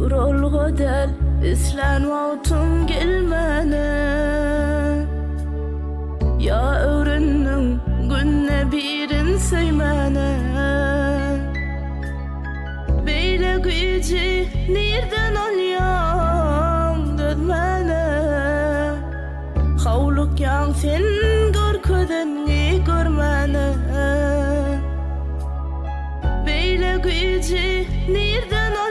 rol godel islan wautum gelmene ya öğrennin günne birin seymene beyle gücü nereden alyam dönmene havluk yan sen görködenni görmene beyle gücü nereden